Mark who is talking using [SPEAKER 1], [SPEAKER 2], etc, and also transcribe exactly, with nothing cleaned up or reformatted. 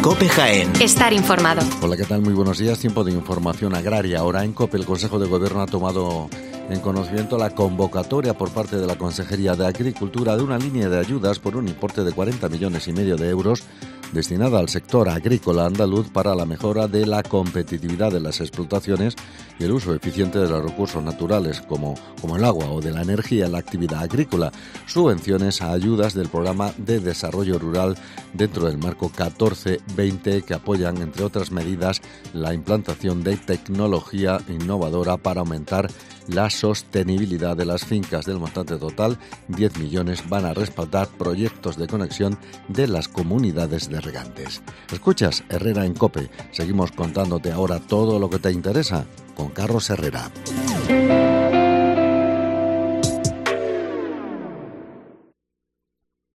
[SPEAKER 1] COPE Jaén.
[SPEAKER 2] Estar informado.
[SPEAKER 3] Hola, ¿qué tal? Muy buenos días. Tiempo de información agraria. Ahora en COPE el Consejo de Gobierno ha tomado en conocimiento la convocatoria por parte de la Consejería de Agricultura de una línea de ayudas por un importe de cuarenta millones y medio de euros destinada al sector agrícola andaluz para la mejora de la competitividad de las explotaciones y el uso eficiente de los recursos naturales como, como el agua o de la energía en la actividad agrícola. Subvenciones a ayudas del Programa de Desarrollo Rural dentro del marco catorce veinte que apoyan, entre otras medidas, la implantación de tecnología innovadora para aumentar la sostenibilidad de las fincas. Del montante total, diez millones van a respaldar proyectos de conexión de las comunidades de regantes. Escuchas Herrera en COPE. Seguimos contándote ahora todo lo que te interesa con Carlos Herrera.